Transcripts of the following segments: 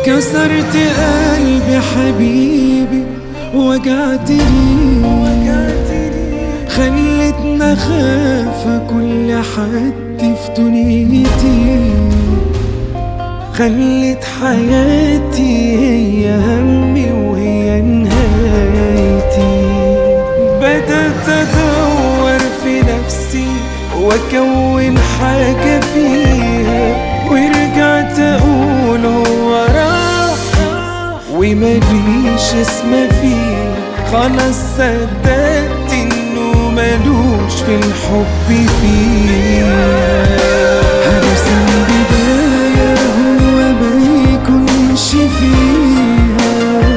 كسرت قلبي حبيبي، وجعتني خلتنا خاف كل حد في دنيتي، خلت حياتي هي همي وهي نهايتي. بدأت أدور في نفسي وأكون حاجة فيها، ورجعت أقول هو راح ومليش اسم فيها. خلاص صدقت إنه ملوش في الحب فيها. هرسم بداية هو ما يكونش فيها،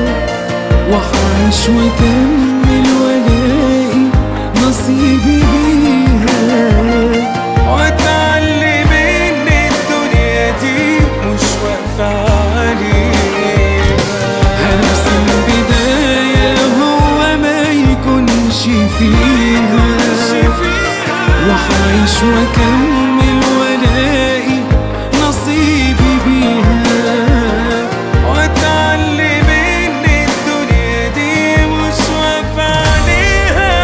وحعيش وكمل والاقي نصيبي بيها، واتعلم ان الدنيا دي مش واقفة عليها. هرسم بداية هو ما يكونش فيها، وحعيش وكمل والاقي نصيبي بيها، واتعلم ان الدنيا دي مش واقفة عليها.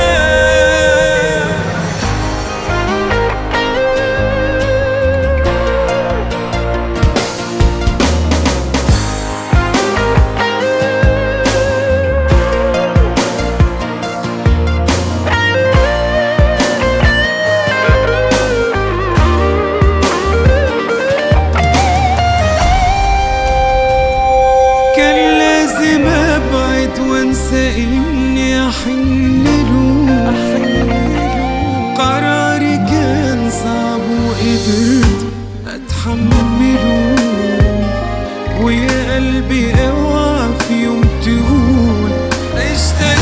كان لازم ابعد وانسى اني احن له، قراري كان صعب وقدرت اتحمله. ويا قلبي اوعى في يوم تقول اشتريت